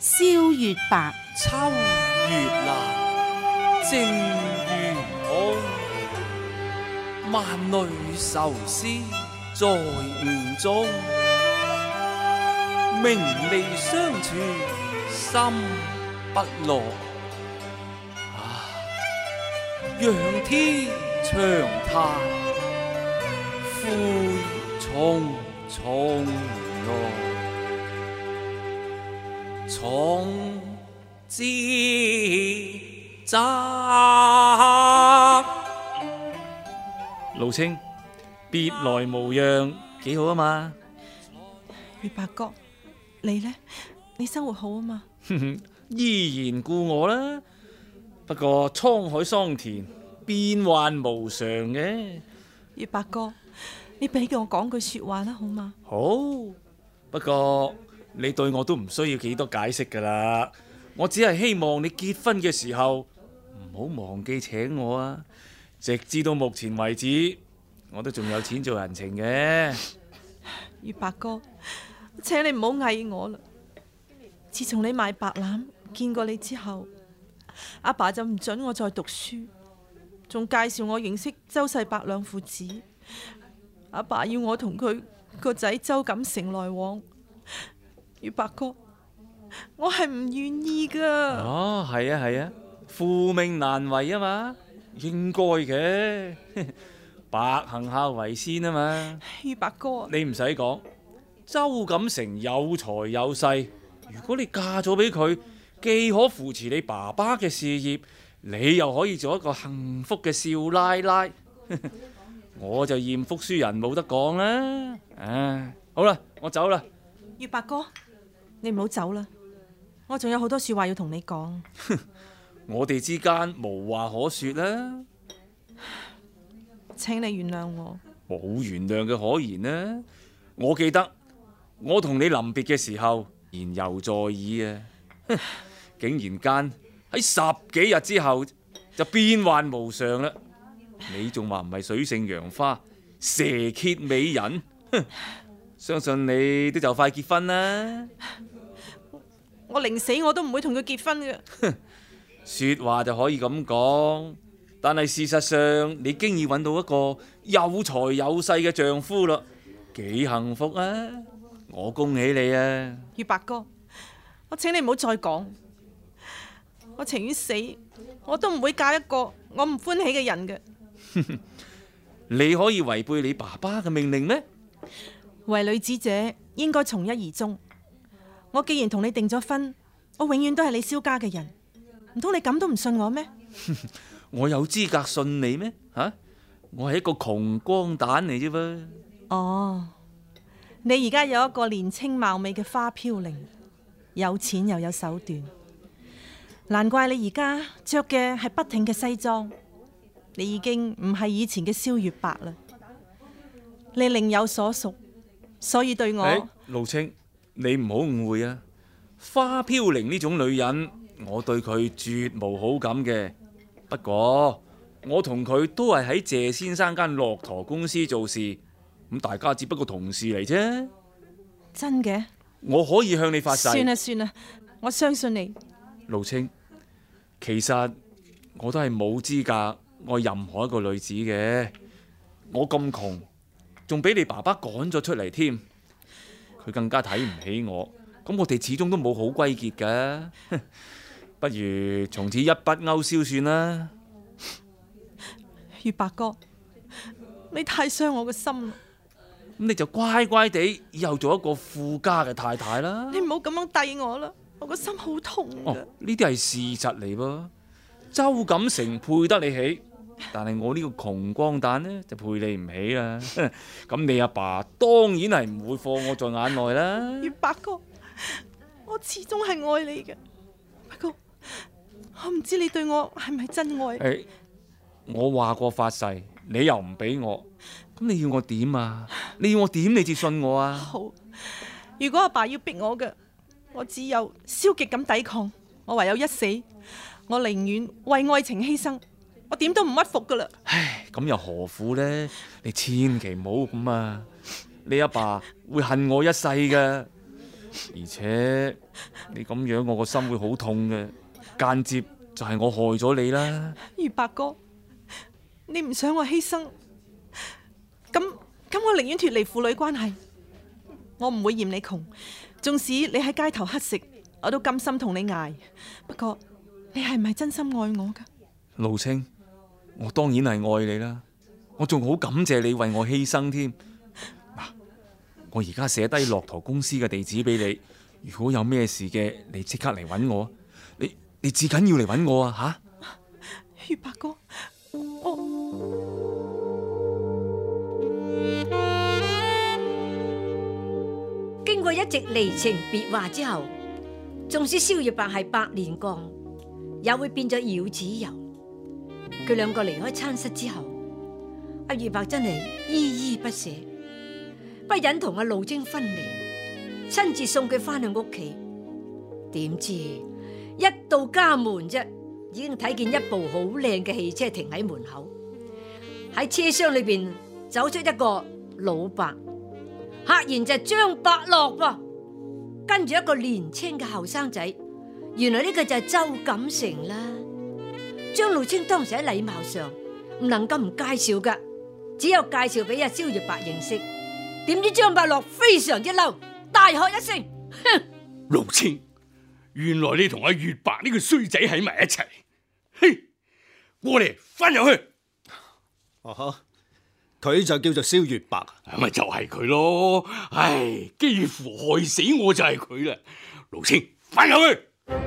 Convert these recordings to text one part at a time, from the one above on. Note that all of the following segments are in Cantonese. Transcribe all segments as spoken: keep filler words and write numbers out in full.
蕭月白， 秋月難，正如痛。萬慮愁思在吳中，明離相處心不樂。啊，仰天長嘆，悔匆匆來。從知責。 盧青，別來無恙，幾好啊嘛？ 月白哥，你呢？你生活好啊嘛？ 依然故我啦。不過滄海桑田，變幻無常嘅。 月白哥，你俾我講句說話啦，好嘛？ 好，不過你對我都唔需要幾多解釋噶啦。我只係希望你結婚嘅時候唔好忘記請我啊。直至到目前為止，我都仲有錢做人情嘅。 月白哥，請你唔好嗌我啦。自從你賣白欖見過你之後，阿爸就唔准我再讀書，仲介紹我認識周世伯兩父子。阿爸要我同佢個仔周錦成來往。月白哥，我係唔願意噶。 哦，係啊係啊，父命難違啊嘛。應該嘅，百行孝為先啊嘛。 月白哥， 你唔使講，周錦成有財有勢，如果你嫁咗俾佢，既可扶持你爸爸嘅事業，你又可以做一個幸福嘅少奶奶。我就艷福書人冇得講啦。唉，好啦，我走啦。 月白哥，你唔好走啦，我仲有好多說話要同你講。 我哋之間無話可說啦。 請你原諒我。 冇原諒嘅可言啦。我記得我同你臨別嘅時候言猶在耳啊，竟然間喺十幾日之後就變幻無常啦。你仲話唔係水性楊花、蛇蠍美人？相信你都就快結婚啦。 我寧死我都唔會同佢結婚嘅。 說話就可以咁講，但係事實上你經已揾到一個有財有勢嘅丈夫啦，幾幸福啊！我恭喜你啊！ 月白哥，我請你唔好再講，我情願死，我都唔會嫁一個我唔歡喜嘅人嘅。 你可以違背你爸爸嘅命令咩？ 為女子者應該從一而終。我既然同你訂咗婚，我永遠都係你蕭家嘅人。唔通你咁都唔信我咩？ 我有資格信你咩？吓、啊，我係一個窮光蛋嚟啫噃。 哦，你而家有一個年青貌美嘅花飄零，有錢又有手段，難怪你而家着嘅係筆挺嘅西裝。你已經唔係以前嘅蕭月白啦，你另有所屬，所以對我。 誒，盧青，你唔好誤會啊！花飄零呢種女人，我對佢絕無好感嘅。不過我同佢都係喺謝先生間駱駝公司做事，咁大家只不過同事嚟啫。 真嘅？ 我可以向你發誓。 算啦算啦，我相信你。 盧青，其實我都係冇資格愛任何一個女子嘅。我咁窮，仲俾你爸爸趕咗出嚟添，佢更加睇唔起我。咁我哋始終都冇好歸結噶。不如從此一筆勾銷算啦。 月白哥，你太傷我嘅心啦。 咁你就乖乖地以後做一個富家嘅太太啦。 你唔好咁樣遞我啦，我個心好痛㗎。 哦，呢啲係事實嚟噃。周錦成配得你起，但係我呢個窮光蛋呢，就配你唔起啦。咁你阿爸當然係唔會放我在眼內啦。 月白哥，我始終係愛你嘅。不過我唔知你對我係咪真愛。 誒，我話過發誓，你又唔俾我，咁你要我點啊？你要我點你至信我啊？ 好，如果阿爸要逼我嘅，我只有消極咁抵抗，我唯有一死，我寧願為愛情犧牲，我點都唔屈服噶啦。 唉，咁又何苦呢？你千祈唔好咁啊！你阿爸會恨我一世噶。 而且你咁樣，我個心會好痛嘅，間接就係我害咗你啦。 月白哥，你唔想我犧牲，咁咁我寧願脫離父女關係，我唔會嫌你窮，縱使你喺街頭乞食，我都甘心同你捱。不過你係唔係真心愛我噶？ 露清，我當然係愛你啦，我仲好感謝你為我犧牲添。嗱，我而家寫低駱駝公司嘅地址俾你，如果有咩事嘅，你即刻嚟揾我。你你至緊要嚟揾我啊吓！ 月白哥，我經過一直離情別話之後，縱使蕭月白係百年降，也會變咗繞子柔。佢兩個離開餐室之後，阿月白真係依依不捨，不忍同阿露清分離，親自送佢翻去屋企。點知一到家門啫，已經睇見一部好靚嘅汽車停喺門口，喺車廂裏邊走出一個老伯，赫然就係張伯樂噃，跟住一個年青嘅後生仔，原來呢個就係周錦成啦。張露清當時喺禮貌上唔能夠唔介紹噶，只有介紹俾阿蕭月白認識。點知張伯樂非常之嬲，大喝一聲：哼！ 露清，原來你同阿月白呢個衰仔喺埋一齊，嘿，過嚟翻入去。 哦呵，佢就叫做蕭月白， 咪就係佢咯。唉，幾乎害死我就係佢啦。露清，翻入去。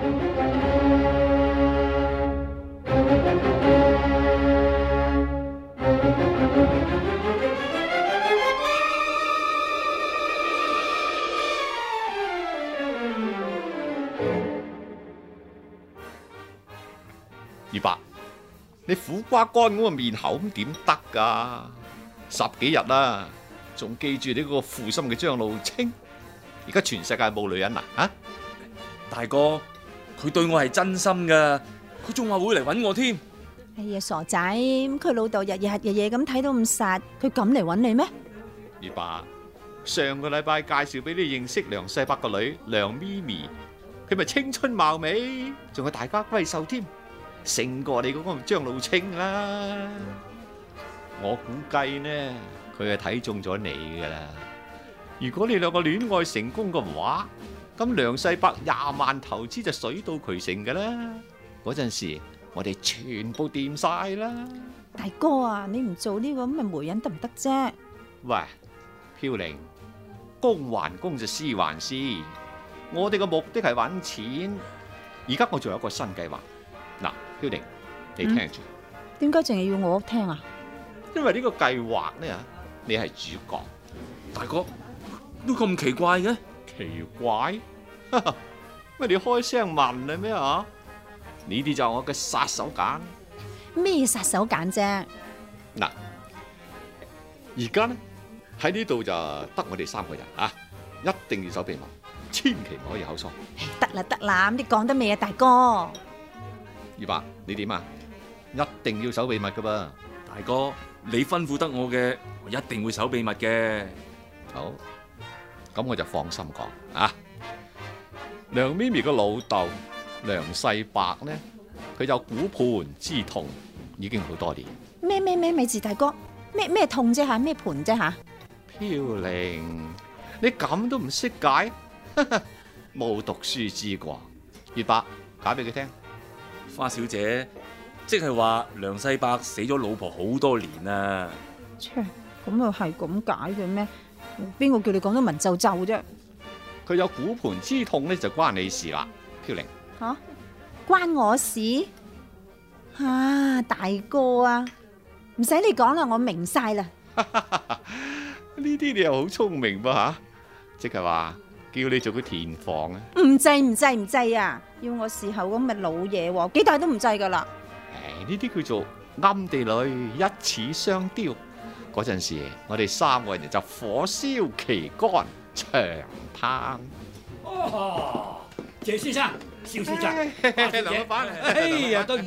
月白，你苦瓜乾咁個面口咁點得噶？十幾日啦，仲記住你嗰個負心嘅張露清？而家全世界冇女人啦啊！ 大哥，佢對我係真心噶，佢仲話會嚟揾我添。 哎呀，傻仔，咁佢老豆日日日夜咁睇到咁實，佢敢嚟揾你咩？ 月白，上個禮拜介紹俾你認識梁世伯個女梁咪咪，佢咪青春貌美，仲係大家閨秀添。勝過你嗰個張露清啦，我估計呢，佢係睇中咗你噶啦。如果你兩個戀愛成功嘅話，咁梁世伯廿萬投資就水到渠成噶啦。嗰陣時我哋全部掂晒啦。 大哥啊，你唔做呢個咁嘅媒人得唔得啫？ 喂，飄零，公還公就私還私，我哋嘅目的係揾錢。而家我仲有一個新計劃。嗱，飄零，你聽住。 點解淨係要我聽啊？ 因為呢個計劃呢，你係主角。 大哥，都咁奇怪嘅？ 奇怪？乜你開聲問啦咩啊？呢啲就係我嘅殺手鐧。 咩殺手鐧啫？ 嗱，而家呢喺呢度就得我哋三個人啊，一定要守秘密，千祈唔可以口疏。 得啦得啦，咁你講得未啊，大哥？ 月白，你點啊？一定要守秘密噶噃。 大哥，你吩咐得我嘅，我一定會守秘密嘅。 好，咁我就放心講啊。梁咪咪個老豆梁世伯呢，佢有骨盆之痛，已經好多年。 咩咩咩咪字大哥，咩咩痛啫吓，咩盆啫吓？ 飄零，你咁都唔識解？冇讀書之過。月白，解俾佢聽。 花小姐，即係話梁世伯死咗老婆好多年啦。 切，咁又係咁解嘅咩？邊個叫你講得文縐縐啫？ 佢有骨盆之痛咧，就關你事啦，飄零。 吓、啊，關我事？啊，大哥啊，唔使你講啦，我明晒啦。 呢啲你又好聰明噃吓，即係話叫你做個填房啊？ 唔制唔制唔制啊！要我侍候咁嘅老嘢，幾大都唔制噶啦。 誒，呢啲叫做暗地裏一矢雙雕。嗰陣時，我哋三個人就火燒旗杆長嘆。 哦，謝先生、蕭先生、 梁老闆， 哎呀，對唔住，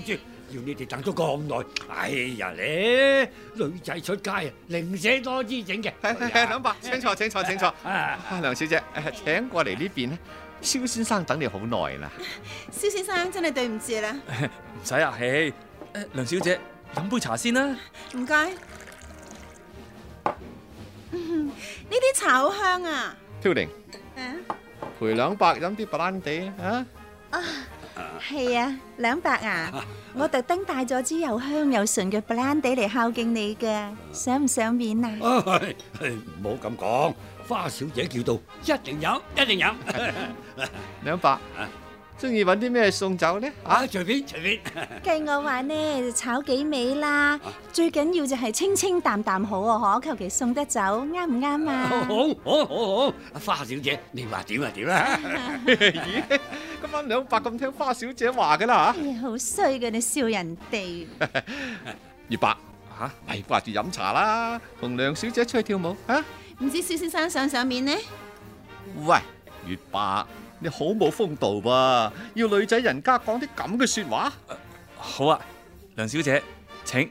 要你哋等咗咁耐。哎呀咧，女仔出街啊，零舍多姿整嘅。 係係係，兩伯，請坐請坐請坐。啊，梁小姐，誒請過嚟呢邊咧，蕭先生等你好耐啦。 蕭先生真係對唔住啦， 唔使客氣。誒，梁小姐，飲杯茶先啦。 唔該。呢啲茶好香啊！ 飄玲， 啊陪兩伯飲啲白蘭地啊！ 係啊，兩伯啊，我特登帶咗支又香又純嘅 brandy 嚟孝敬你嘅，想唔想面啊？ 唉，唔好咁講，花小姐叫到，一定飲，一定飲。 兩伯，中意揾啲咩餸酒咧？ 啊，隨便隨便。 計我話呢，就炒幾味啦，最緊要就係清清淡淡好啊！嗬，求其送得走，啱唔啱啊？ 好，好，好，好。花小姐，你話點啊點啊？ 咦，今晚兩伯咁聽花小姐話噶啦哎呀，好衰嘅你笑人哋。 月伯嚇，咪掛住飲茶啦，同梁小姐出去跳舞啊！ 唔知蕭先生想唔想面呢？ 喂，月伯，你好冇風度噃，要女仔人家講啲咁嘅説話。 好啊，梁小姐請。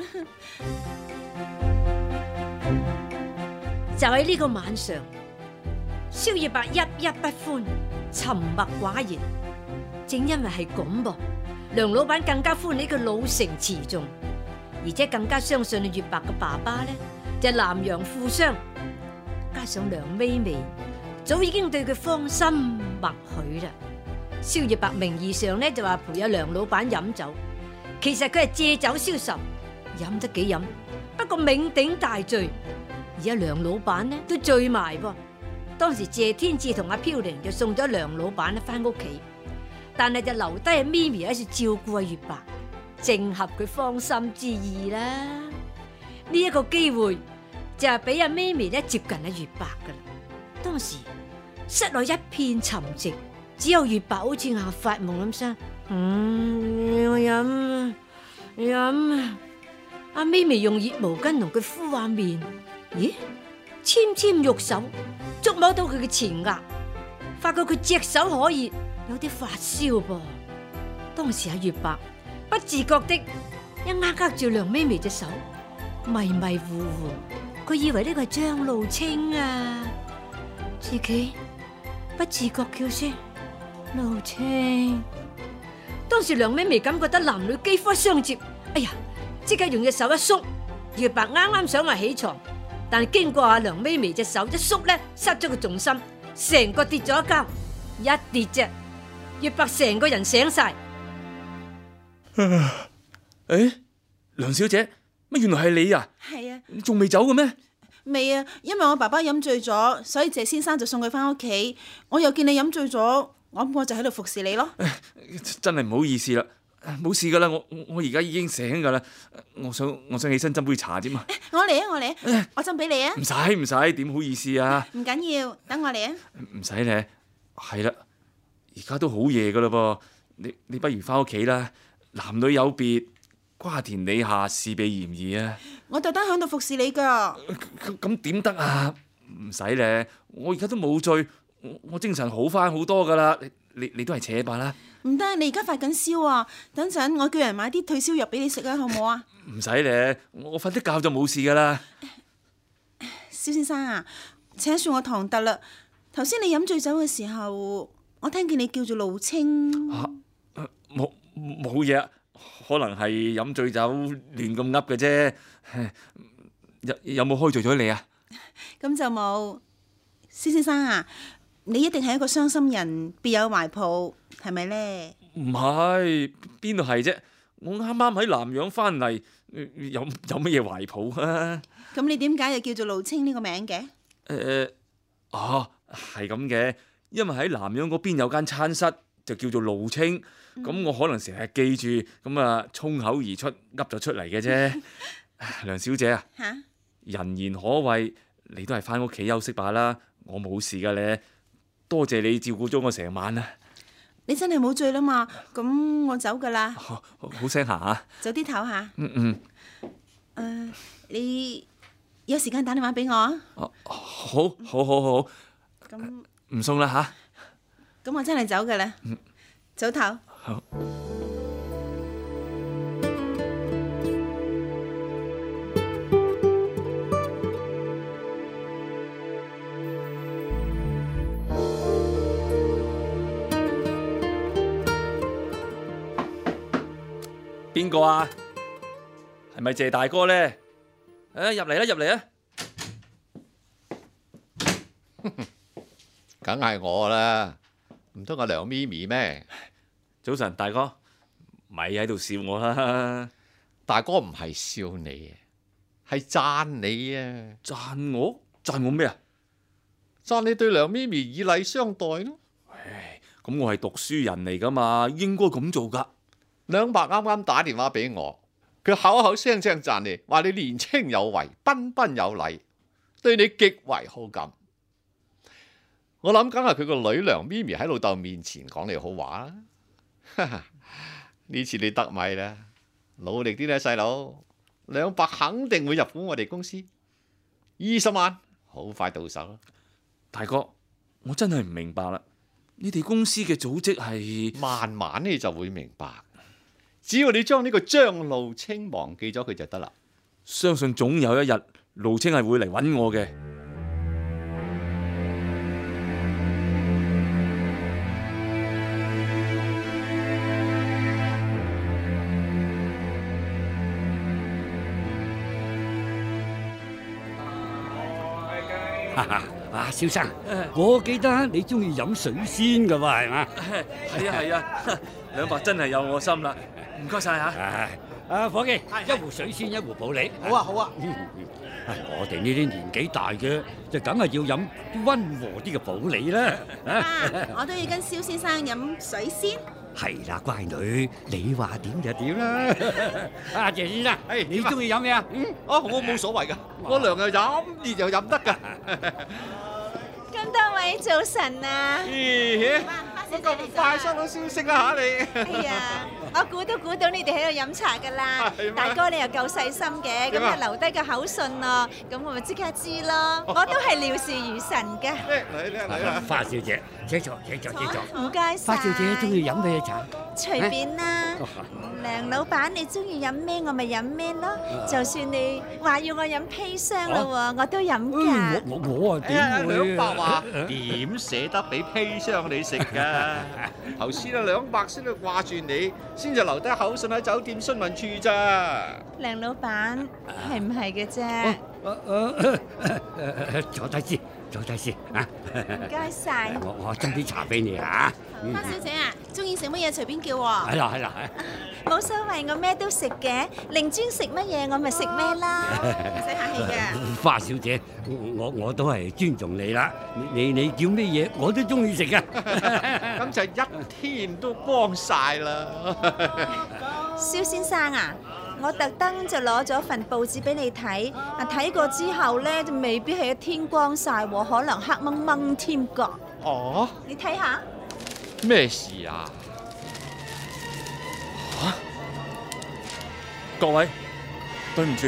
就喺呢個晚上，蕭月白鬱鬱不歡，沉默寡言。正因為係咁噃，梁老闆更加歡喜佢老成持重，而且更加相信月白嘅爸爸呢，就係南洋富商，加上梁咪咪早已經對佢芳心默許啦。蕭月白名義上呢就話陪阿梁老闆飲酒，其實佢係借酒消愁，飲得幾飲，不過酩酊大醉。而阿梁老闆呢都醉埋噃。當時謝天志同阿飄玲就送咗梁老闆咧翻屋企，但係就留低阿咪咪喺度照顧阿月白，正合佢芳心之意啦。呢一個機會就係俾阿咪咪咧接近阿月白噶啦。當時室內一片沉寂，只有月白好似牙發夢咁聲，嗯，我飲飲。阿咪咪用熱毛巾同佢敷下面，咦？纖纖玉手觸摸到佢嘅前額，發覺佢隻手可以有啲發燒噃。當時阿月白不自覺的一握握住梁咪咪隻手，迷迷糊糊，佢以為呢個係張露清啊，自己不自覺叫聲露清。當時梁咪咪感覺得男女肌膚相接，哎呀！即刻用隻手一縮，月白啱啱想話起床，但係經過阿梁咪咪隻手一縮咧，失咗個重心，成個跌咗一跤，一跌啫，月白成個人醒晒。 誒，梁小姐，乜原來係你啊？ 係啊， 仲未走嘅咩？ 未啊，因為我爸爸飲醉咗，所以謝先生就送佢翻屋企。我又見你飲醉咗，我我就喺度服侍你咯。 真係唔好意思啦。冇事噶啦，我我而家已經醒噶啦，我想我想起身斟杯茶啫嘛。 我嚟啊，我嚟啊，我斟俾你啊。 唔使唔使，點好意思啊？ 唔緊要，等我嚟啊。 唔使咧，係啦，而家都好夜噶啦噃，你你不如翻屋企啦。男女有別，瓜田李下，事必嫌疑啊。 我特登喺度服侍你噶。 咁點得啊？唔使咧，我而家都冇醉，我我精神好翻好多噶啦。你你你都係扯吧啦。 唔得，你而家發緊燒啊！等陣我叫人買啲退燒藥俾你食啊，好唔好啊？ 唔使咧，我瞓得覺就冇事噶啦。 蕭先生啊，請恕我唐突啦。頭先你飲醉酒嘅時候，我聽見你叫做露清。 嚇，冇冇嘢，可能係飲醉酒亂咁噏嘅啫。有有冇開罪咗你啊？ 咁就冇。蕭先生啊，你一定係一個傷心人，別有懷抱，係咪咧？ 唔係，邊度係啫？我啱啱喺南洋翻嚟，有有乜嘢懷抱啊？ 咁你點解又叫做露清呢個名嘅？ 誒，哦，係咁嘅，因為喺南洋嗰邊有間餐室，就叫做露清，咁、嗯、我可能成日記住，咁啊衝口而出，噏咗出嚟嘅啫。梁小姐啊， 嚇， 人言可畏，你都係翻屋企休息吧啦，我冇事噶咧。多謝你照顧咗我成晚啊！ 你真係冇醉啦嘛？咁我走噶啦。 好好聲行啊！ 早啲唞下。 嗯嗯。 誒、呃，你有時間打電話俾我啊？ 哦，好，好，好，好。 咁唔送啦吓。 咁我真係走噶啦。 嗯。 早唞。 好。 邊個啊？係咪謝大哥咧？誒，入嚟啦，入嚟啊！ 梗係我啦，唔通阿梁咪咪咩？ 早晨，大哥，咪喺度笑我啦！ 大哥唔係笑你，係讚你啊！ 讚我？讚我咩啊？ 讚你對梁咪咪以禮相待咯。 唉，咁我係讀書人嚟噶嘛，應該咁做噶。 兩伯啱啱打電話俾我，佢口口聲聲讚你，話你年青有為，彬彬有禮，對你極為好感。我諗梗係佢個女梁咪咪喺老豆面前講你好話啦。呢次你得米啦，努力啲啦，細佬。兩伯肯定會入股我哋公司，二十萬好快到手啦。 大哥，我真係唔明白啦，你哋公司嘅組織係…… 慢慢你就會明白，只要你將呢個張路清忘記咗佢就得啦。 相信總有一日，路清係會嚟揾我嘅。 啊，蕭生，我記得你中意飲水仙噶喎，係嘛？ 係啊係啊，兩伯真係有我心啦，唔該晒嚇。 啊，伙計，一壺水仙，一壺普洱。 好啊好啊。 我哋呢啲年紀大嘅，就梗係要飲溫和啲嘅普洱啦。 啊，我都要跟蕭先生飲水仙。 係啦，乖女，你話點就點啦。啊，謝先生，誒，你中意飲咩啊？ 嗯，啊，我冇所謂噶，我涼又飲，熱又飲得噶。 咁多位早晨啊！ 咦，乜咁快收到消息啦嚇你？ 哎呀，我估都估到你哋喺度飲茶噶啦。大哥你又夠細心嘅，咁啊留低個口信咯，咁我咪即刻知咯。我都係料事如神嘅。 嚟嚟嚟！ 花小姐，請坐，請坐，請坐。 唔該晒。 花小姐中意飲咩茶？ 隨便啦。梁老闆你中意飲咩我咪飲咩咯。就算你話要我飲砒霜咯喎，我都飲㗎。 我我我啊點會？ 兩伯話點捨得俾砒霜你食㗎？頭先啊兩伯先喺度掛住你，先至留低口信喺酒店詢問處咋。 梁老闆係唔係嘅啫？ 坐低先，坐低先啊！ 唔該晒。 我我斟啲茶俾你嚇。 花小姐啊，中意食乜嘢隨便叫喎。 係啦係啦。 冇所謂，我咩都食嘅，令尊食乜嘢我咪食咩啦。 唔使客氣嘅。 花小姐，我我都係尊重你啦。你你叫咩嘢我都中意食噶。 咁就一天都光晒啦。 蕭先生啊，我特登就攞咗份報紙俾你睇，啊睇過之後咧就未必係一天光晒喎，可能黑掹掹添㗎。 哦， 你睇下。 咩事啊？ 嚇！各位，對唔住。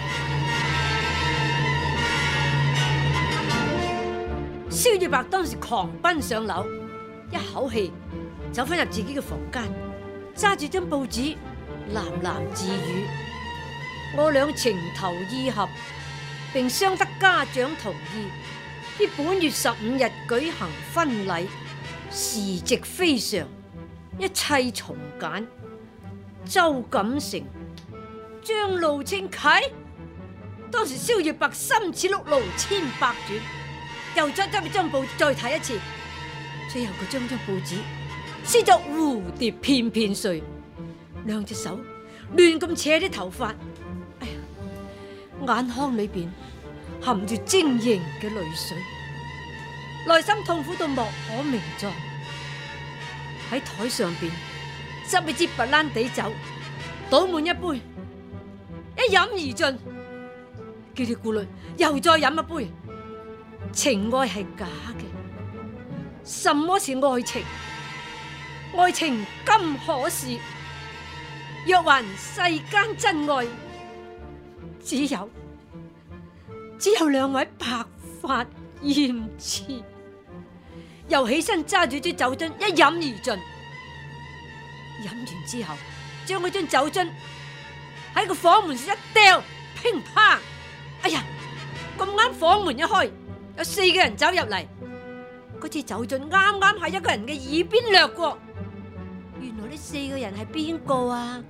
蕭月白當時狂奔上樓，一口氣走返入自己嘅房間，揸住張報紙喃喃自語：我倆情投意合，並相得家長同意，於本月十五日舉行婚禮，時值非常，一切從簡。周錦成、張路清啟，當時蕭月白心似碌祿千百轉，又再執起張報紙再睇一次，最後佢將張報紙撕作蝴蝶片片碎，兩隻手亂咁扯啲頭髮，哎呀，眼眶裏邊含住晶瑩嘅淚水，內心痛苦到莫可名狀。喺台上邊執起支白蘭地酒，倒滿一杯，一飲而盡。嘰里咕嚕又再飲一杯。情愛係假嘅，什麼是愛情？愛情今可是，若還世間真愛，只有只有兩位白髮艷痴。又起身揸住支酒樽一飲而盡，飲完之後將嗰樽酒樽喺個房門上一掉，乒乓！哎呀，咁啱房門一開，有四個人走入嚟，嗰支酒樽啱啱喺一個人嘅耳邊掠過。原來呢四個人係邊個啊？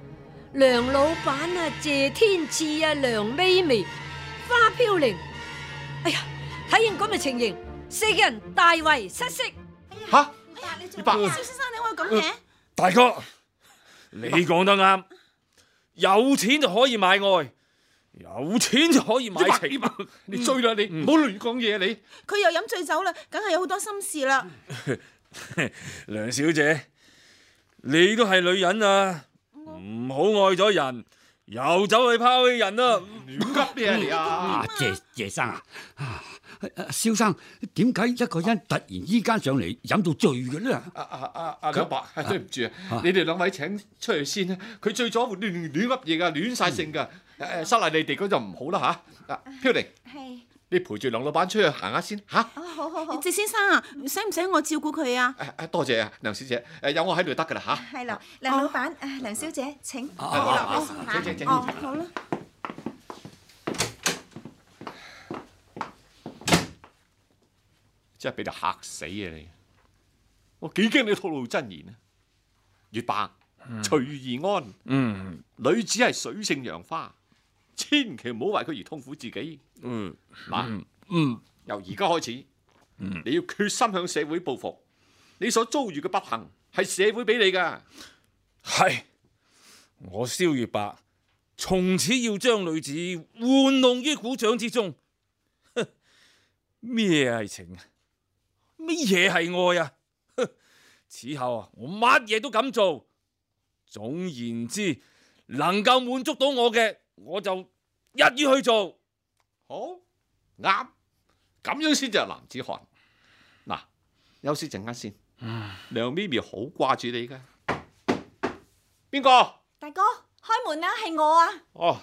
梁老闆啊、謝天賜啊、梁咪咪、花飄零。哎呀，睇見咁嘅情形，四個人大為失色。 吓， 月白，蕭先生你可以咁嘅？ 大哥，你講得啱，有錢就可以買愛，有錢就可以買情。 你追啦你，唔好亂講嘢你。 佢又飲醉酒啦，梗係有好多心事啦。 梁小姐，你都係女人啊，唔好愛咗人，又走去拋棄人啦。 亂噏咩啊你啊？ 啊，謝謝生啊，啊，蕭生點解一個人突然之間上嚟飲到醉嘅咧？ 啊啊啊啊！兩伯，對唔住啊，你哋兩位請出去先啦。佢醉咗會亂亂噏嘢噶，亂晒性噶。誒，失禮你哋嗰就唔好啦吓。啊，飄零， 係你陪住梁老闆出去行下先吓。 哦，好好好。 謝先生啊，使唔使我照顧佢啊？ 誒誒，多謝啊，梁小姐。誒，有我喺度得噶啦吓。 係啦，梁老闆，誒，梁小姐請。 哦哦，請請請。 哦，好啦。 真係俾你嚇死啊你！我幾驚你吐露真言啊！月白，隨遇而安。 嗯， 女子係水性楊花，千祈唔好為佢而痛苦自己。 嗯， 嗱， 嗯， 由而家開始， 嗯， 你要決心向社會報復。你所遭遇嘅不幸係社會俾你㗎。 係，我蕭月白從此要將女子玩弄於股掌之中。咩係情啊？乜嘢係愛啊？此後啊，我乜嘢都敢做。總言之，能夠滿足到我嘅，我就一於去做。 好啱，咁樣先至係男子漢。嗱，休息陣間先。梁咪咪好掛住你㗎。邊個？ 大哥，開門啦，係我啊。 哦，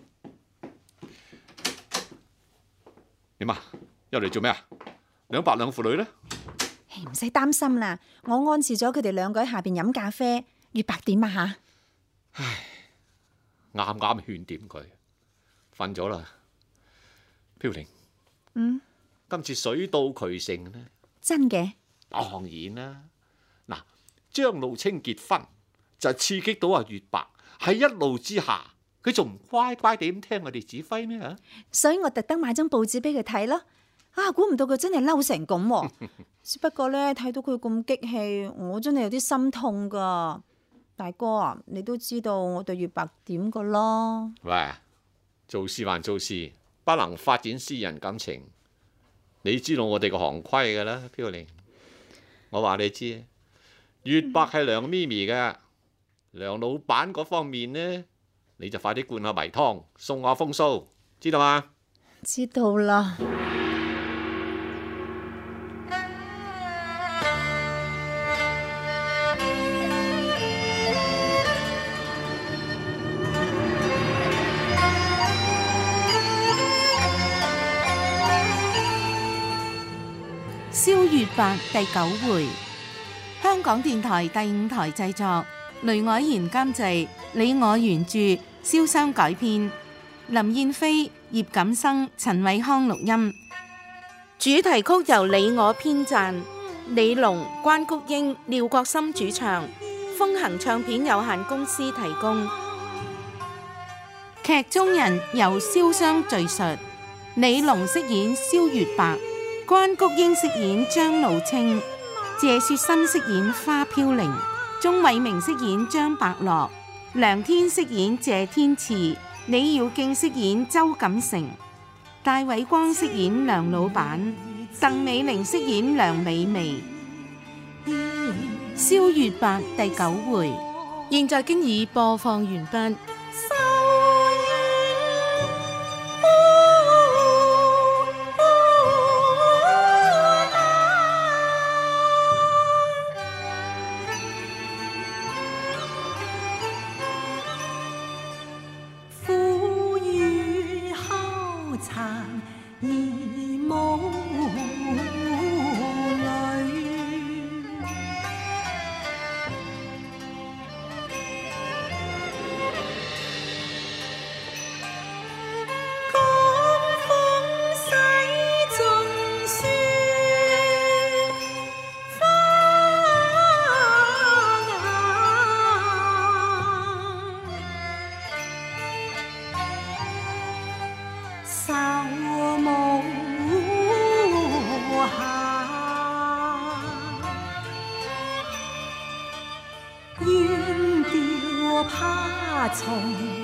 點啊？入嚟做咩啊？兩白兩婦女咧？ 唔使擔心啦，我安置咗佢哋兩個喺下邊飲咖啡。月白點啊吓？ 唉，啱啱勸點佢，瞓咗啦。飄零， 嗯， 今次水到渠成呢？ 真嘅？ 當然啦。嗱，張露清結婚就刺激到阿月白，喺一怒之下，佢仲唔乖乖地咁聽我哋指揮咩吓？ 所以我特登買張報紙俾佢睇咯。啊，估唔到佢真係嬲成咁。只不過咧，睇到佢咁激氣，我真係有啲心痛噶。大哥啊，你都知道我對月白點噶啦。 喂，做事還做事，不能發展私人感情。你知道我哋個行規噶啦，飄零。我話你知，月白係梁咪咪嘅，梁老闆嗰方面呢，你就快啲灌下迷湯，送下風騷，知道嗎？ 知道啦。 蕭月白第九回，香港電台第五台製作，雷藹賢監製，李我原著，蕭商改編，林燕飛、葉錦生、陳偉康錄音。主題曲由李我編撰，李龍、關菊英、廖國森主唱，風行唱片有限公司提供。劇中人由蕭商敘述，李龍飾演蕭月白，關菊英飾演張露清，謝雪心飾演花飄零，鍾偉明飾演張伯樂，梁天飾演謝天賜，李耀敬飾演周錦成，戴偉光飾演梁老闆，鄧美玲飾演梁美眉。蕭月白第九回，現在經已播放完畢。 花叢。